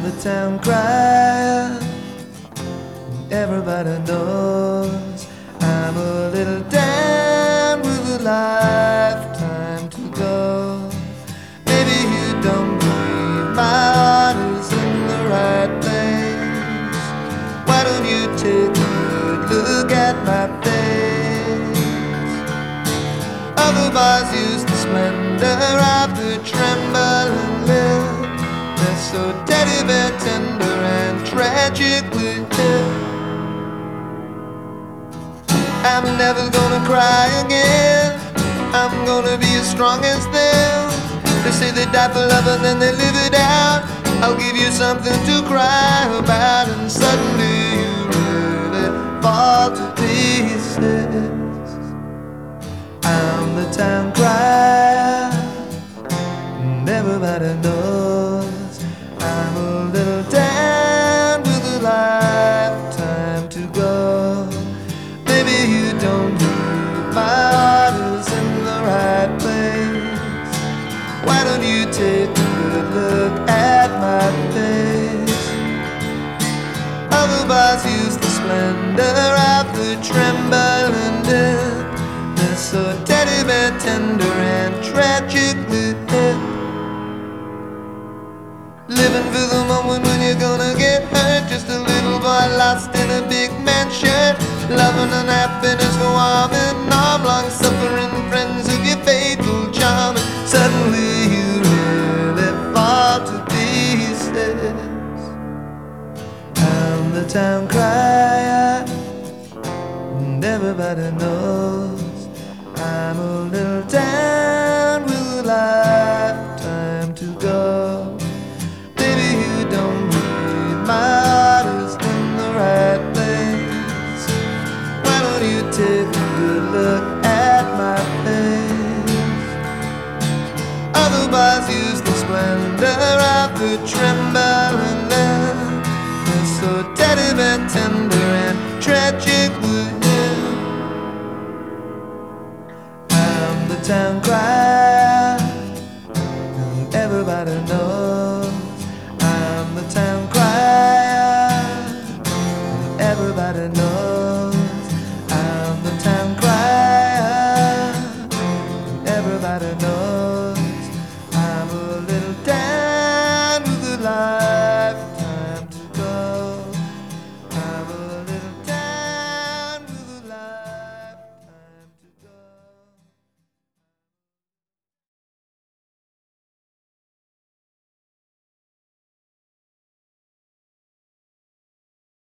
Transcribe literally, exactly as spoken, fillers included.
the town crier. Everybody knows I'm a little down with a lifetime to go. Maybe you don't believe my heart is in the right place. Why don't you take a good look at my face? Other bars use the splendor of the trembling lip. They're so teddy bear tender and tragically hip. I'm never gonna cry again. I'm gonna be as strong as them. They say they die for love and then they live it out. I'll give you something to cry about. And suddenly you really fall to pieces. I'm the town crier, and everybody knows I'm a little down with a lifetime to go. Maybe you don't believe my heart is in the right place. Why don't you take a good look at my face? Other bars use the splendor of the trembling dip. They're so teddy bear tender and tragically hip. Living for the moment when you're gonna get hurt. Just a little boy lost in a big man's shirt. Loving and happiness for warm and arm. Long suffering friends of your faithful charm. And suddenly you really fall to pieces. I'm the town crier, and everybody knows I'm a little down with a lifetime to go. Maybe you don't believe my heart is in the right place. Why don't you take a good look at my face? Other bars use the splendor of the trembling lip. They're so teddy bear tender and tragically hip. I'm the town crier.